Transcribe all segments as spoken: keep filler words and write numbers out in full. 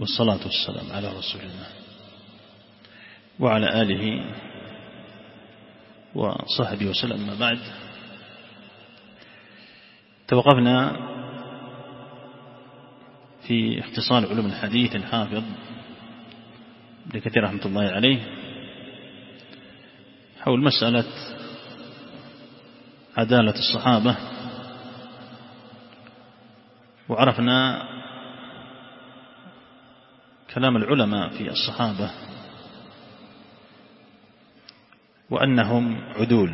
والصلاة والسلام على رسول الله وعلى آله وصحبه وسلم. ما بعد، توقفنا في اختصار علوم الحديث الحافظ ابن كثير رحمة الله عليه حول مسألة عدالة الصحابة، وعرفنا كلام العلماء في الصحابة وأنهم عدول،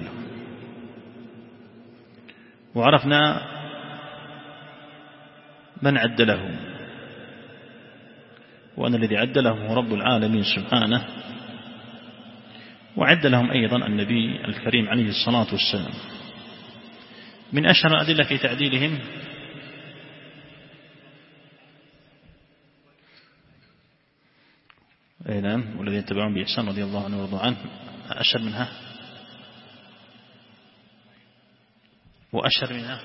وعرفنا من عدلهم، وأن الذي عدلهم هو رب العالمين سبحانه، وعدلهم أيضا النبي الكريم عليه الصلاة والسلام. من أشهر الأدلة في تعديلهم أي نعم، والذين تبعهم بإحسان رضي الله عنه ورضوا عنه، أشهر منها وأشهر منها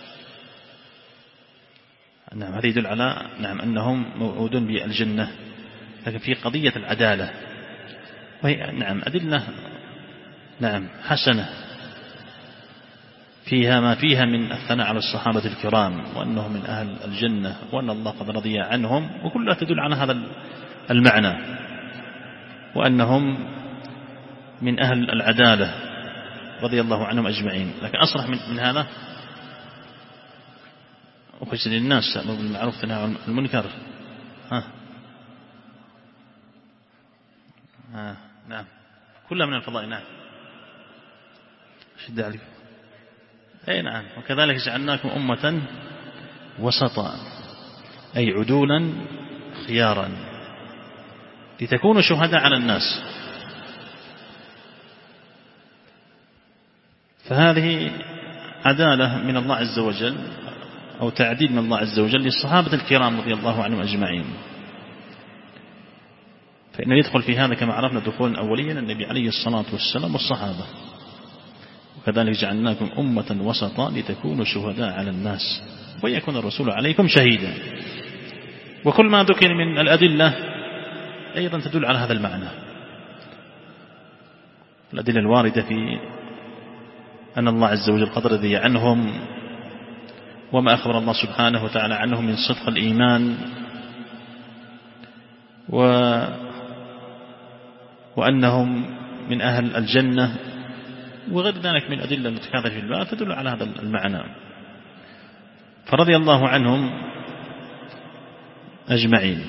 نعم، هذا يدل على نعم أنهم موعودون بالجنة. لكن في قضية العدالة وهي نعم أدلة نعم حسنة فيها ما فيها من الثناء على الصحابة الكرام وأنهم من أهل الجنة وأن الله قد رضي عنهم، وكلها تدل على هذا المعنى، وأنهم من أهل العدالة رضي الله عنهم أجمعين. لكن أصرح من, من هذا أخرج للناس تأمر بالمعروف وتنهى عن المنكر. ها ها نعم، كلها من الفضائل. نعم شد عليكم. أي نعم، وكذلك جعلناكم أمة وسطا أي عدولا خيارا لتكونوا شهداء على الناس. فهذه عدالة من الله عز وجل أو تعديل من الله عز وجل للصحابة الكرام رضي الله عنهم أجمعين. فإنه يدخل في هذا كما عرفنا دخول أوليا النبي عليه الصلاة والسلام والصحابة. وكذلك جعلناكم أمة وسطا لتكونوا شهداء على الناس ويكون الرسول عليكم شهيدا. وكل ما ذكر من الأدلة أيضا تدل على هذا المعنى. الأدلة الواردة في أن الله عز وجل قد رضي عنهم، وما أخبر الله سبحانه وتعالى عنهم من صدق الإيمان، و... وأنهم من أهل الجنة، وغير ذلك من أدلة المتكاثرة في الباب تدل على هذا المعنى. فرضي الله عنهم أجمعين.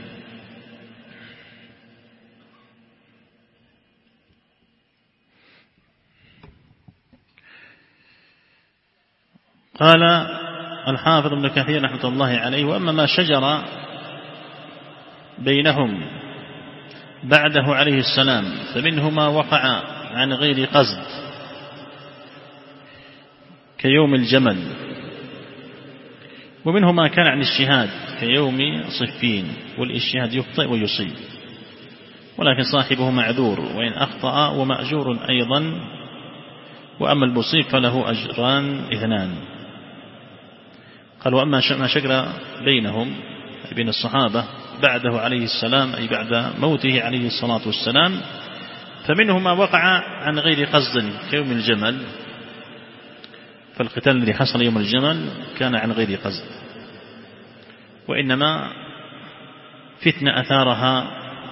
قال الحافظ ابن كثير رحمة الله عليه: وأما ما شجر بينهم بعده عليه السلام فمنه ما وقع عن غير قصد كيوم الجمل، ومنه ما كان عن اجتهاد كيوم صفين، والاجتهاد يخطئ ويصيب، ولكن صاحبه معذور وإن أخطأ ومأجور أيضا، وأما المصيب فله أجران اثنان. قال: وأما ما شجر بينهم أي بين الصحابة بعده عليه السلام أي بعد موته عليه الصلاة والسلام فمنه ما وقع عن غير قصد كيوم الجمل. فالقتال الذي حصل يوم الجمل كان عن غير قصد، وإنما فتنة أثارها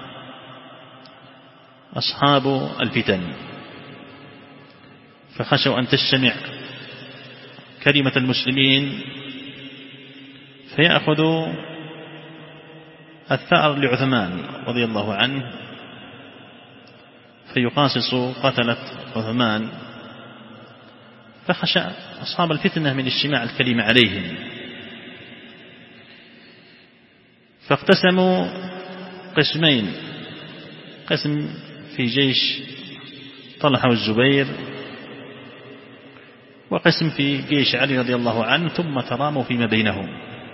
أصحاب الفتن، فخشوا أن تجتمع كلمة المسلمين فيأخذوا الثأر لعثمان رضي الله عنه فيقاصص قتلة عثمان، فخشى أصحاب الفتنة من اجتماع الكلمة عليهم، فاقتسموا قسمين: قسم في جيش طلحة والزبير، وقسم في جيش علي رضي الله عنه، ثم تراموا فيما بينهم.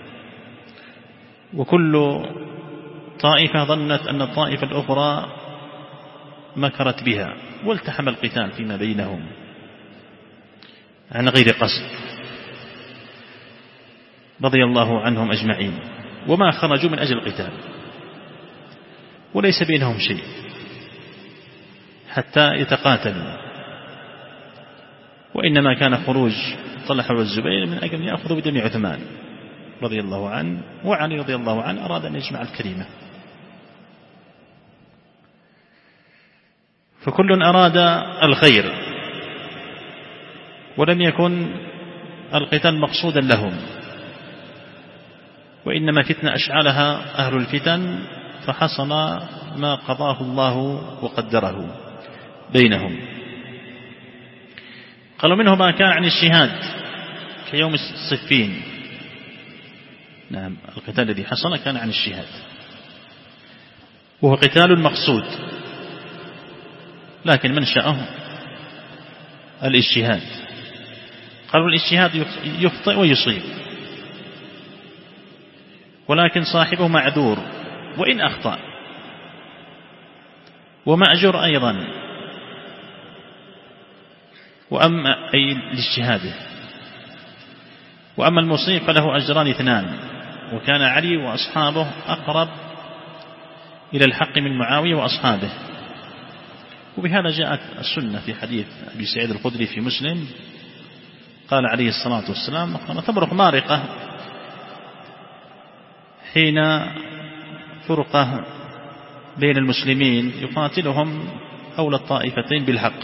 وكل طائفة ظنت أن الطائفة الأخرى مكرت بها، والتحم القتال فيما بينهم عن غير قصد رضي الله عنهم أجمعين، وما خرجوا من أجل القتال، وليس بينهم شيء حتى يتقاتلوا، وإنما كان خروج طلحة والزبير من أجل يأخذوا بدم عثمان رضي الله عنه، وعلي رضي الله عنه أراد أن يجمع الكلمة. فكل أراد الخير، ولم يكن القتال مقصودا لهم، وإنما فتنة أشعلها أهل الفتن، فحصل ما قضاه الله وقدره بينهم. قالوا منه ما كان عن الشهاد كيوم الصفين. نعم، القتال الذي حصل كان عن الشهاد، وهو قتال مقصود، لكن منشأه الاجتهاد. قالوا الاجتهاد يخطئ ويصيب، ولكن صاحبه معذور وإن أخطأ، ومأجور أيضا، وأما أي لاجتهاده. وأما المصيب فله أجران اثنان، وكان علي وأصحابه أقرب إلى الحق من معاوية وأصحابه. وبهذا جاءت السنة في حديث أبي سعيد الخدري في مسلم، قال عليه الصلاة والسلام: تبرق مارقة حين فرقة بين المسلمين يقاتلهم أولى الطائفتين بالحق.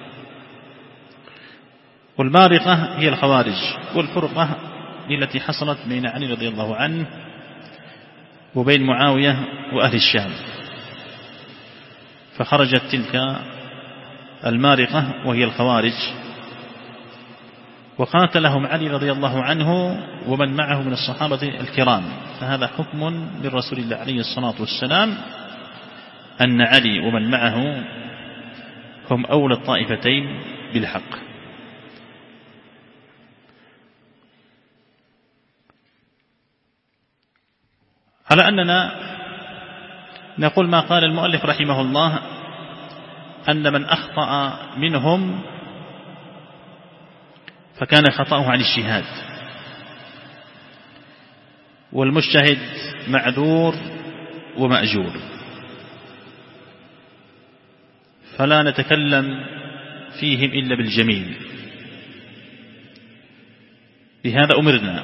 والمارقة هي الخوارج، والفرقة هي التي حصلت بين علي رضي الله عنه وبين معاوية وأهل الشام. فخرجت تلك المارقة وهي الخوارج، وقاتلهم علي رضي الله عنه ومن معه من الصحابة الكرام. فهذا حكم للرسول الله عليه الصلاة والسلام أن علي ومن معه هم أولى الطائفتين بالحق. على أننا نقول ما قال المؤلف رحمه الله، أن من أخطأ منهم فكان خطأه عن الشهاد، والمجتهد معذور ومأجور، فلا نتكلم فيهم إلا بالجميل. بهذا أمرنا.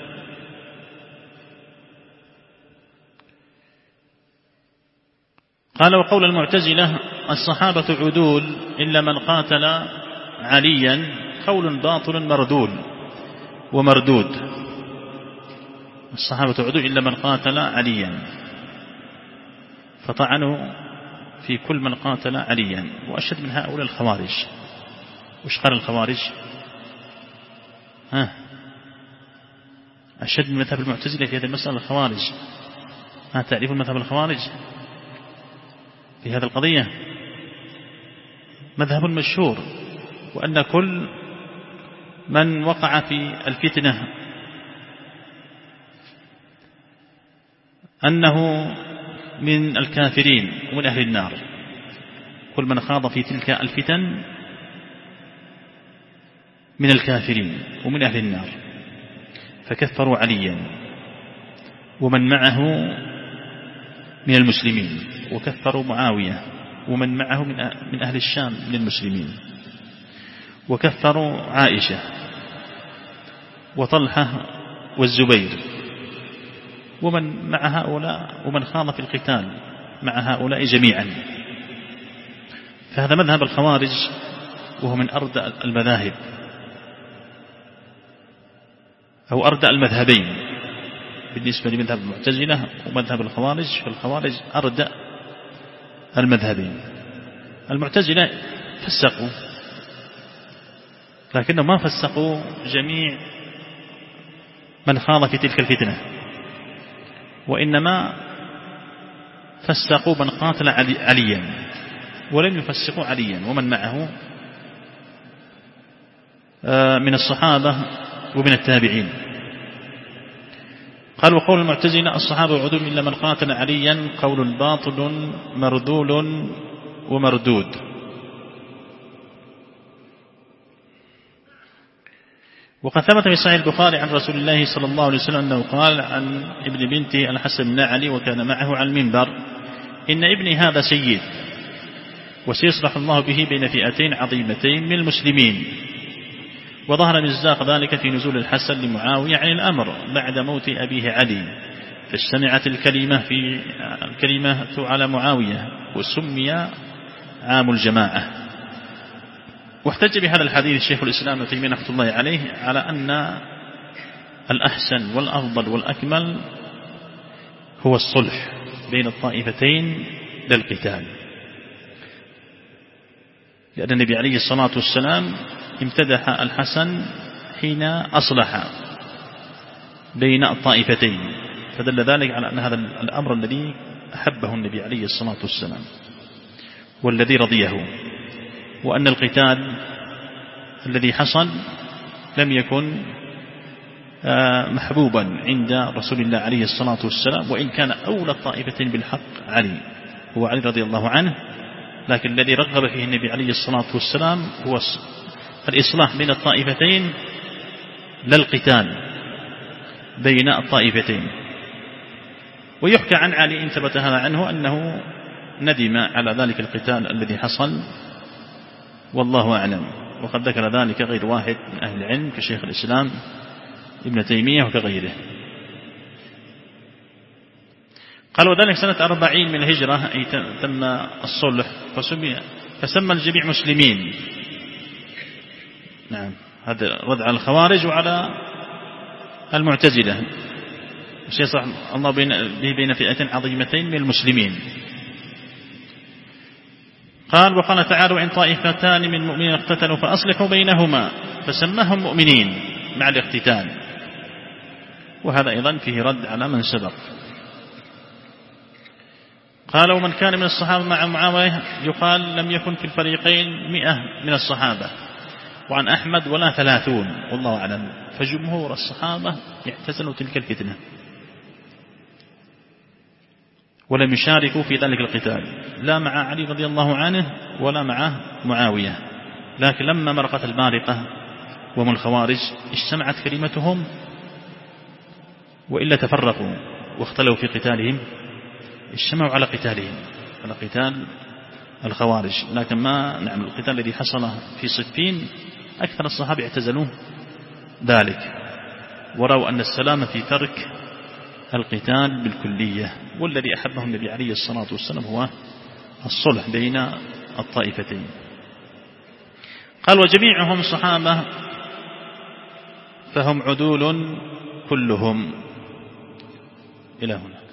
قال: وقول المعتزلة الصحابة عدول إلا من قاتل عليا قول باطل مردود ومردود. الصحابة عدول إلا من قاتل عليا، فطعنوا في كل من قاتل عليا. وأشد من هؤلاء الخوارج. وش قال الخوارج؟ ها أشد من مذهب المعتزلة في هذه المسألة الخوارج. ها تعرفون مذهب الخوارج في هذه القضية؟ مذهب مشهور، وأن كل من وقع في الفتنة أنه من الكافرين ومن أهل النار. كل من خاض في تلك الفتن من الكافرين ومن أهل النار. فكفروا عليا ومن معه من المسلمين، وكفروا معاوية ومن معه من أهل الشام من المسلمين، وكفروا عائشة وطلحة والزبير ومن مع هؤلاء ومن خاض في القتال مع هؤلاء جميعا. فهذا مذهب الخوارج، وهو من أردأ المذاهب أو أردأ المذهبين بالنسبة لمذهب المعتزلة ومذهب الخوارج. فالخوارج أردأ المذهبين. المعتزلة فسقوا، لكنهم ما فسقوا جميع من خاض في تلك الفتنة، وإنما فسقوا من قاتل عليا، ولم يفسقوا عليا ومن معه من الصحابة ومن التابعين. قال: وقول المعتزلة الصحابة عدول إلا من قاتل عليا قول باطل مردول ومردود. وقد ثبت في صحيح البخاري عن رسول الله صلى الله عليه وسلم أنه قال عن ابن بنته الحسن بن علي وكان معه على المنبر: إن ابني هذا سيد وسيصلح الله به بين فئتين عظيمتين من المسلمين. وظهر مصداق ذلك في نزول الحسن لمعاوية عن الأمر بعد موت أبيه علي، فاجتمعت الكلمة في الكلمة على معاوية وسمي عام الجماعة. واحتج بهذا الحديث الشيخ الإسلام ابن تيمية رحمة الله عليه على أن الأحسن والأفضل والأكمل هو الصلح بين الطائفتين للقتال، لأن النبي عليه الصلاة والسلام امتدح الحسن حين أصلح بين الطائفتين، فدل ذلك على أن هذا الأمر الذي أحبه النبي عليه الصلاة والسلام والذي رضيه، وأن القتال الذي حصل لم يكن محبوبا عند رسول الله عليه الصلاة والسلام، وإن كان أولى الطائفتين بالحق علي هو علي رضي الله عنه، لكن الذي رغب فيه النبي عليه الصلاة والسلام هو الإصلاح بين الطائفتين لا القتال بين الطائفتين. ويحكى عن علي إن ثبت هذا عنه أنه ندم على ذلك القتال الذي حصل، والله أعلم. وقد ذكر ذلك غير واحد من أهل العلم كشيخ الإسلام ابن تيمية وكغيره. قال وذلك سنة أربعين من الهجرة أي تم الصلح فسمي فسمى الجميع مسلمين. نعم، هذا رد على الخوارج وعلى المعتزلة، وسيصلح الله به بين فئتين عظيمتين من المسلمين. قال وقال تعالى وإن طائفتان من المؤمنين اقتتلوا فأصلحوا بينهما فسماهم مؤمنين مع الاقتتال، وهذا أيضا فيه رد على من سبق. قال ومن كان من الصحابة مع معاوية يقال لم يكن في الفريقين مئة من الصحابة، وعن أحمد ولا ثلاثون والله أعلم، فجمهور الصحابة اعتزلوا تلك الفتنة ولم يشاركوا في ذلك القتال لا مع علي رضي الله عنه ولا مع معاوية. لكن لما مرقت البارقة وهم الخوارج اجتمعت كلمتهم، وإلا تفرقوا واختلوا في قتالهم، اجتمعوا على قتالهم على قتال الخوارج. لكن ما نعم القتال الذي حصل في صفين أكثر الصحابة اعتزلوا ذلك، ورأوا أن السلام في ترك القتال بالكلية، والذي أحبه النبي عليه الصلاة والسلام هو الصلح بين الطائفتين. قال وجميعهم صحابة فهم عدول كلهم. إلى هنا.